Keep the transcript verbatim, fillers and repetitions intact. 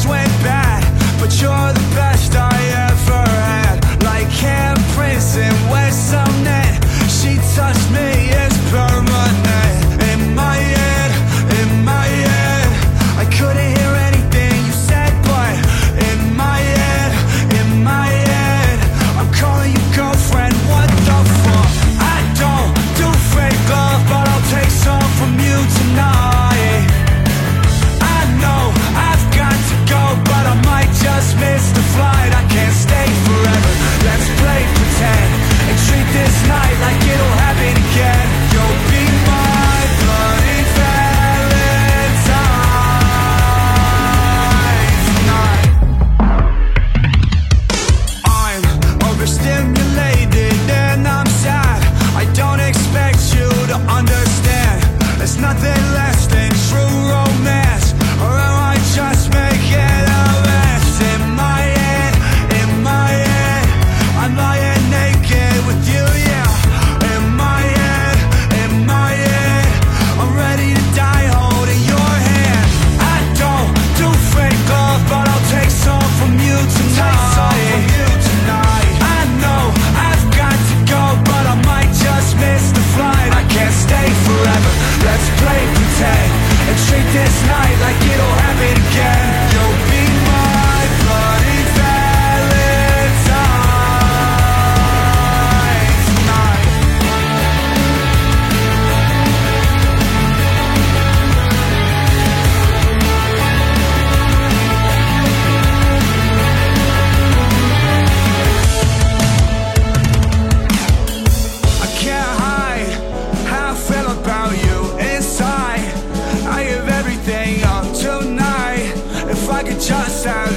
things went bad, but you're the best I ever had. Like handprints in Westernnet, she touched me, it's permanent. In my head, in my head, I couldn't hear anything you said, but in my head, in my head, I'm calling you girlfriend, what the fuck? I don't do fake love, but I'll take some from you tonight. I know I've got to go, but I might just miss the flight. I can't stay forever, let's play pretend and treat this night like it'll happen again. You'll be my bloody Valentine tonight. I'm overstimulated and I'm sad. I don't expect you to understand. There's nothing less than true romance, or am I just making a mess? In my head, in my head, I'm lying naked with you, yeah. In my head, in my head, I'm ready to die holding your hand. I don't do fake love, but I'll take some from you tonight. I know I've got to go, but I might just miss the flight. I can't stay forever, let's play pretend and treat this night like it'll happen again. You'll be my bloody Valentine tonight. I can't hide how I feel about you inside. I give everything up tonight. If I could just have